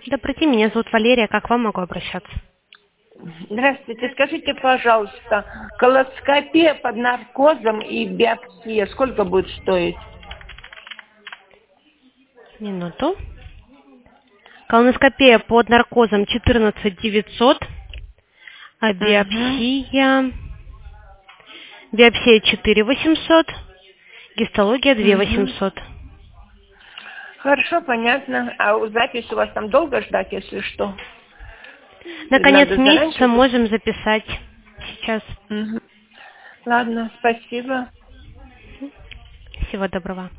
Добрый день, меня зовут Валерия. Как к вам могу обращаться? Здравствуйте. Скажите, пожалуйста, колоноскопия под наркозом и биопсия сколько будет стоить? Минуту. Колоноскопия под наркозом 14 900, а Угу. биопсия 4 800, гистология 2 Угу. 800. Хорошо, понятно. А запись у вас там долго ждать, если что? На Или конец надо месяца заранее? можем записать сейчас. Угу. Ладно, спасибо. Всего доброго.